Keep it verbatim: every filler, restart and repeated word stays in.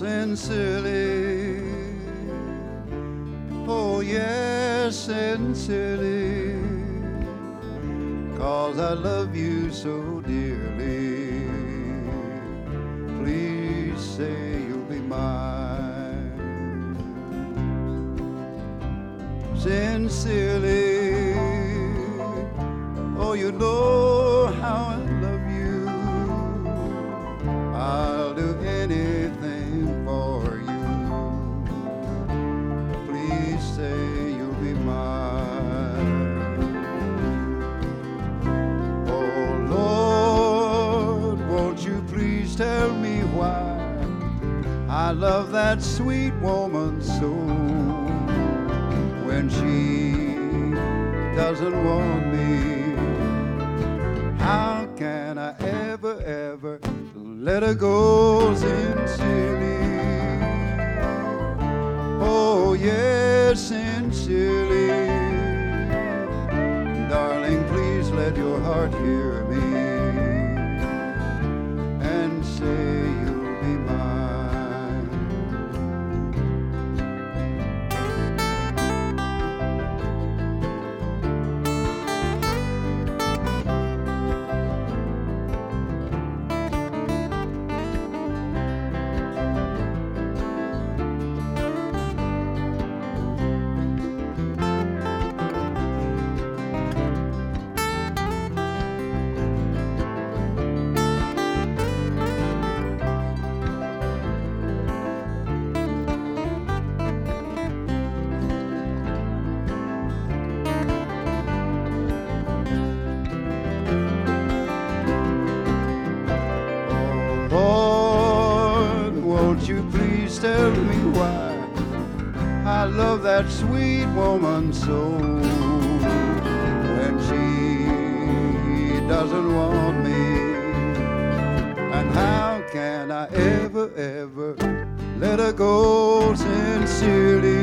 sincerely. Oh yes, sincerely, 'cause I love you so dearly. Please say you'll be mine. Sincerely, oh you know how I love you. I'll do anything for you. Please say you'll be mine. Oh Lord, won't you please tell me why I love that sweet woman so, when she doesn't want me. How can I ever, ever let her go sincerely? Oh yes, sincerely. Darling, please let your heart hear me and say you'll be mine. Lord, won't you please tell me why I love that sweet woman so, when she doesn't want me. And how can I ever, ever let her go sincerely?